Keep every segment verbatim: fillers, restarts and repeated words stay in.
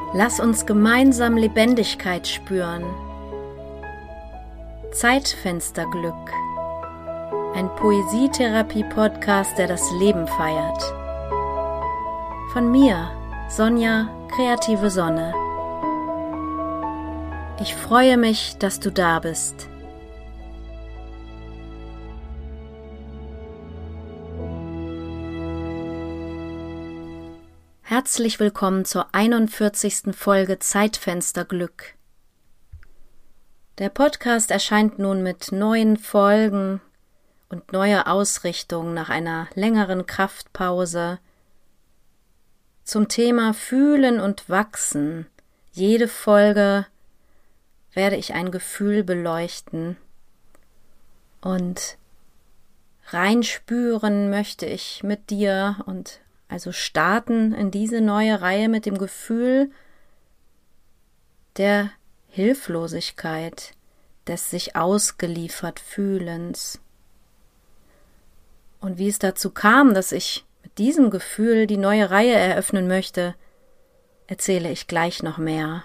Lass uns gemeinsam Lebendigkeit spüren. Zeitfensterglück. Ein Poesietherapie-Podcast, der das Leben feiert. Von mir, Sonja, kreative Sonne. Ich freue mich, dass du da bist. Herzlich willkommen zur einundvierzigsten Folge Zeitfensterglück. Der Podcast erscheint nun mit neuen Folgen und neuer Ausrichtung nach einer längeren Kraftpause zum Thema Fühlen und Wachsen. Jede Folge werde ich ein Gefühl beleuchten und reinspüren möchte ich mit dir und also starten in diese neue Reihe mit dem Gefühl der Hilflosigkeit, des sich ausgeliefert Fühlens. Und wie es dazu kam, dass ich mit diesem Gefühl die neue Reihe eröffnen möchte, erzähle ich gleich noch mehr.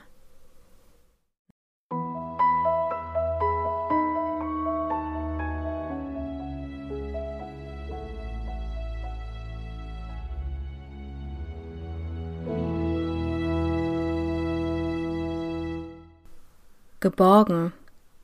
Geborgen,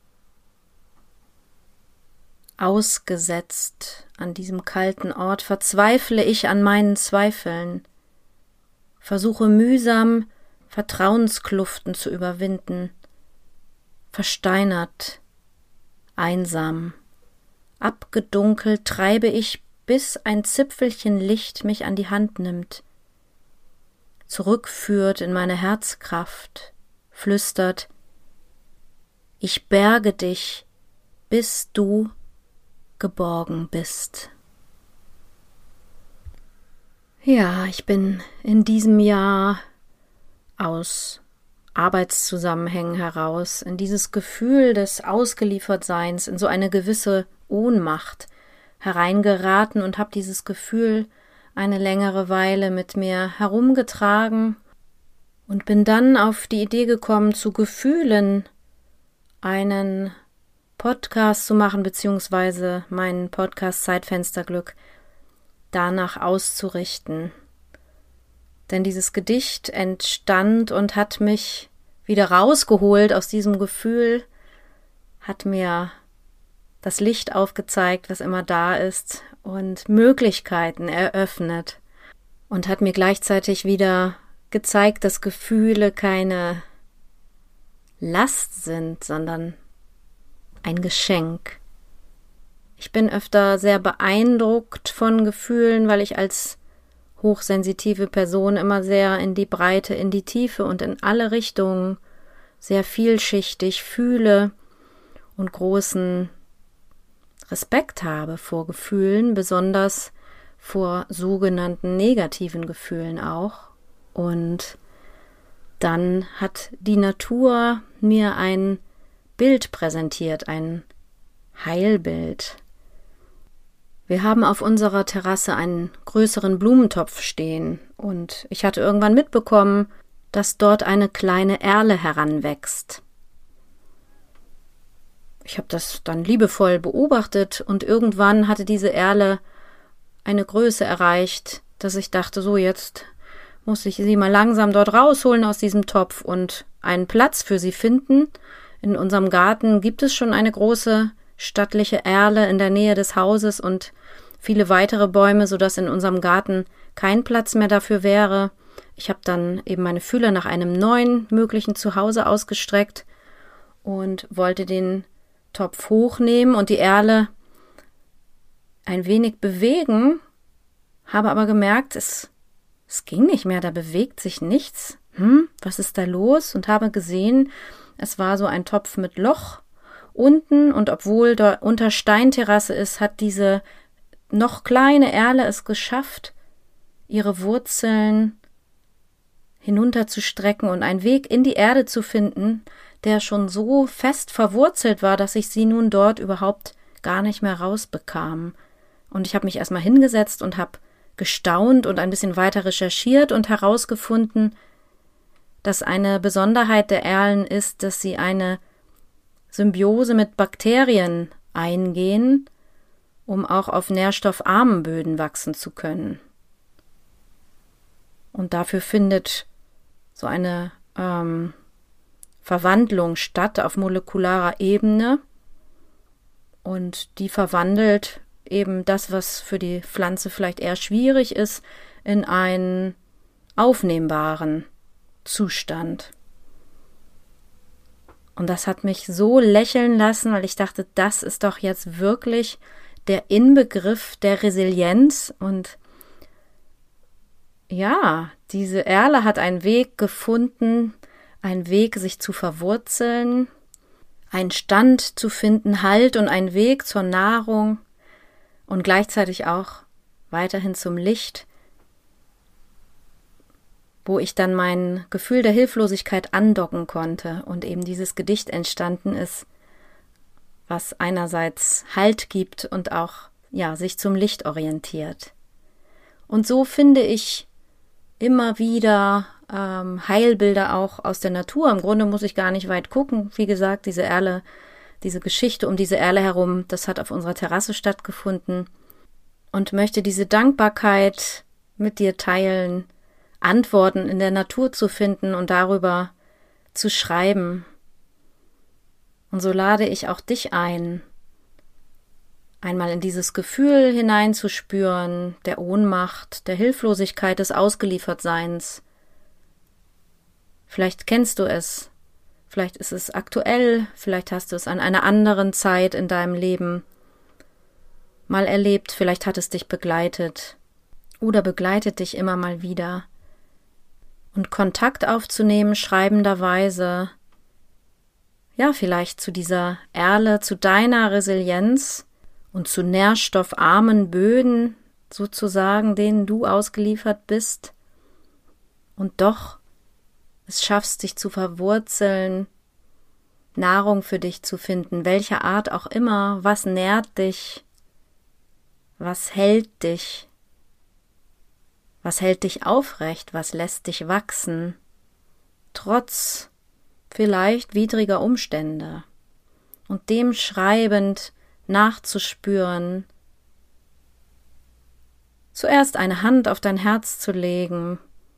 ausgesetzt an diesem kalten Ort, verzweifle ich an meinen Zweifeln, versuche mühsam Vertrauenskluften zu überwinden, versteinert, einsam, abgedunkelt treibe ich, bis ein Zipfelchen Licht mich an die Hand nimmt, zurückführt in meine Herzkraft, flüstert: Ich berge dich, bis du geborgen bist. Ja, ich bin in diesem Jahr aus Arbeitszusammenhängen heraus in dieses Gefühl des Ausgeliefertseins, in so eine gewisse Ohnmacht hereingeraten und habe dieses Gefühl eine längere Weile mit mir herumgetragen und bin dann auf die Idee gekommen, zu Gefühlen einen Podcast zu machen, beziehungsweise meinen Podcast Zeitfensterglück danach auszurichten. Denn dieses Gedicht entstand und hat mich wieder rausgeholt aus diesem Gefühl, hat mir das Licht aufgezeigt, was immer da ist, und Möglichkeiten eröffnet und hat mir gleichzeitig wieder gezeigt, dass Gefühle keine Last sind, sondern ein Geschenk. Ich bin öfter sehr beeindruckt von Gefühlen, weil ich als hochsensitive Person immer sehr in die Breite, in die Tiefe und in alle Richtungen sehr vielschichtig fühle und großen Respekt habe vor Gefühlen, besonders vor sogenannten negativen Gefühlen auch. Und dann hat die Natur mir ein Bild präsentiert, ein Heilbild. Wir haben auf unserer Terrasse einen größeren Blumentopf stehen und ich hatte irgendwann mitbekommen, dass dort eine kleine Erle heranwächst. Ich habe das dann liebevoll beobachtet und irgendwann hatte diese Erle eine Größe erreicht, dass ich dachte, so jetzt muss ich sie mal langsam dort rausholen aus diesem Topf und einen Platz für sie finden. In unserem Garten gibt es schon eine große, stattliche Erle in der Nähe des Hauses und viele weitere Bäume, sodass in unserem Garten kein Platz mehr dafür wäre. Ich habe dann eben meine Fühler nach einem neuen möglichen Zuhause ausgestreckt und wollte den Topf hochnehmen und die Erle ein wenig bewegen, habe aber gemerkt, es Es ging nicht mehr, da bewegt sich nichts. Hm, was ist da los? Und habe gesehen, es war so ein Topf mit Loch unten und obwohl da unter Steinterrasse ist, hat diese noch kleine Erle es geschafft, ihre Wurzeln hinunterzustrecken und einen Weg in die Erde zu finden, der schon so fest verwurzelt war, dass ich sie nun dort überhaupt gar nicht mehr rausbekam. Und ich habe mich erstmal hingesetzt und habe gestaunt und ein bisschen weiter recherchiert und herausgefunden, dass eine Besonderheit der Erlen ist, dass sie eine Symbiose mit Bakterien eingehen, um auch auf nährstoffarmen Böden wachsen zu können. Und dafür findet so eine ähm, Verwandlung statt auf molekularer Ebene, und die verwandelt eben das, was für die Pflanze vielleicht eher schwierig ist, in einen aufnehmbaren Zustand. Und das hat mich so lächeln lassen, weil ich dachte, das ist doch jetzt wirklich der Inbegriff der Resilienz. Und ja, diese Erle hat einen Weg gefunden, einen Weg, sich zu verwurzeln, einen Stand zu finden, Halt und einen Weg zur Nahrung und gleichzeitig auch weiterhin zum Licht, wo ich dann mein Gefühl der Hilflosigkeit andocken konnte und eben dieses Gedicht entstanden ist, was einerseits Halt gibt und auch ja sich zum Licht orientiert. Und so finde ich immer wieder ähm, Heilbilder auch aus der Natur. Im Grunde muss ich gar nicht weit gucken. Wie gesagt, diese Erle, diese Geschichte um diese Erle herum, das hat auf unserer Terrasse stattgefunden, und möchte diese Dankbarkeit mit dir teilen, Antworten in der Natur zu finden und darüber zu schreiben. Und so lade ich auch dich ein, einmal in dieses Gefühl hineinzuspüren, der Ohnmacht, der Hilflosigkeit, des Ausgeliefertseins. Vielleicht kennst du es, vielleicht ist es aktuell, vielleicht hast du es an einer anderen Zeit in deinem Leben mal erlebt, vielleicht hat es dich begleitet oder begleitet dich immer mal wieder. Und Kontakt aufzunehmen, schreibenderweise, ja, vielleicht zu dieser Erle, zu deiner Resilienz und zu nährstoffarmen Böden, sozusagen, denen du ausgeliefert bist, und doch es schaffst, dich zu verwurzeln, Nahrung für dich zu finden, welcher Art auch immer, was nährt dich, was hält dich, was hält dich aufrecht, was lässt dich wachsen, trotz vielleicht widriger Umstände, und dem schreibend nachzuspüren, zuerst eine Hand auf dein Herz zu legen,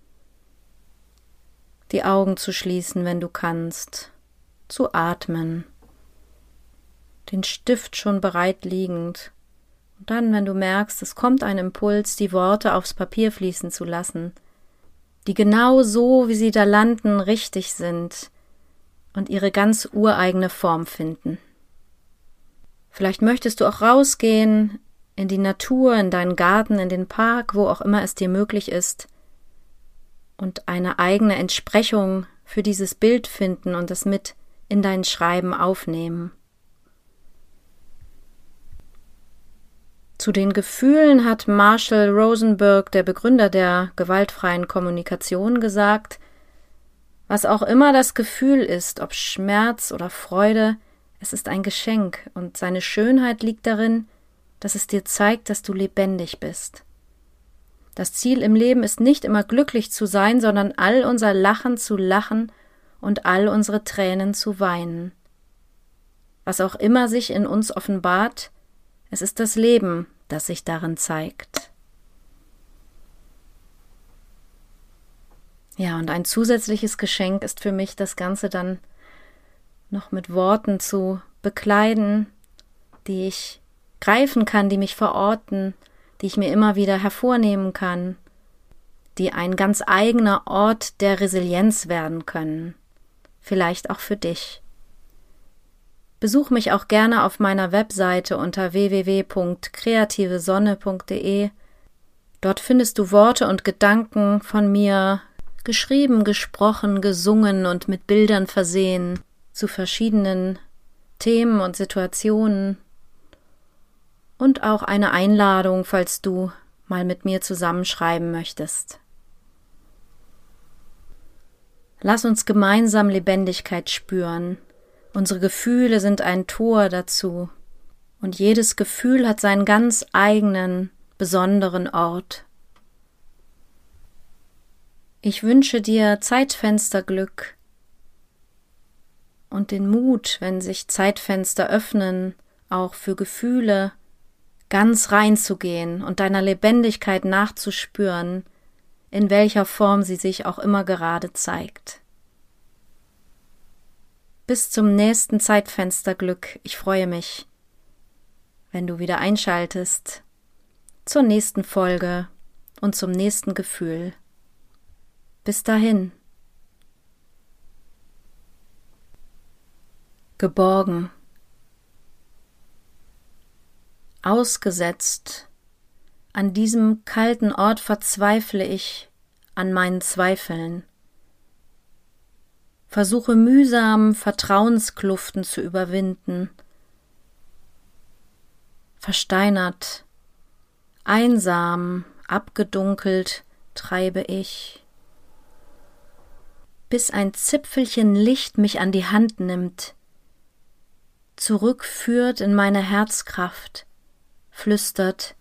die Augen zu schließen, wenn du kannst, zu atmen, den Stift schon bereit liegend, und dann, wenn du merkst, es kommt ein Impuls, die Worte aufs Papier fließen zu lassen, die genau so, wie sie da landen, richtig sind und ihre ganz ureigene Form finden. Vielleicht möchtest du auch rausgehen in die Natur, in deinen Garten, in den Park, wo auch immer es dir möglich ist, und eine eigene Entsprechung für dieses Bild finden und es mit in dein Schreiben aufnehmen. Zu den Gefühlen hat Marshall Rosenberg, der Begründer der gewaltfreien Kommunikation, gesagt: Was auch immer das Gefühl ist, ob Schmerz oder Freude, es ist ein Geschenk, und seine Schönheit liegt darin, dass es dir zeigt, dass du lebendig bist. Das Ziel im Leben ist nicht immer glücklich zu sein, sondern all unser Lachen zu lachen und all unsere Tränen zu weinen. Was auch immer sich in uns offenbart, es ist das Leben, das sich darin zeigt. Ja, und ein zusätzliches Geschenk ist für mich, das Ganze dann noch mit Worten zu bekleiden, die ich greifen kann, die mich verorten, die ich mir immer wieder hervornehmen kann, die ein ganz eigener Ort der Resilienz werden können, vielleicht auch für dich. Besuch mich auch gerne auf meiner Webseite unter w w w punkt kreative sonne punkt d e. Dort findest du Worte und Gedanken von mir, geschrieben, gesprochen, gesungen und mit Bildern versehen, zu verschiedenen Themen und Situationen, und auch eine Einladung, falls du mal mit mir zusammenschreiben möchtest. Lass uns gemeinsam Lebendigkeit spüren. Unsere Gefühle sind ein Tor dazu, und jedes Gefühl hat seinen ganz eigenen, besonderen Ort. Ich wünsche dir Zeitfensterglück und den Mut, wenn sich Zeitfenster öffnen, auch für Gefühle, ganz reinzugehen und deiner Lebendigkeit nachzuspüren, in welcher Form sie sich auch immer gerade zeigt. Bis zum nächsten Zeitfensterglück. Ich freue mich, wenn du wieder einschaltest zur nächsten Folge und zum nächsten Gefühl. Bis dahin. Geborgen. Ausgesetzt. An diesem kalten Ort verzweifle ich an meinen Zweifeln. Versuche mühsam Vertrauenskluften zu überwinden. Versteinert, einsam, abgedunkelt treibe ich, bis ein Zipfelchen Licht mich an die Hand nimmt, zurückführt in meine Herzkraft, flüstert: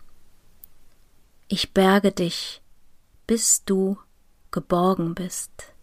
Ich berge dich, bis du geborgen bist.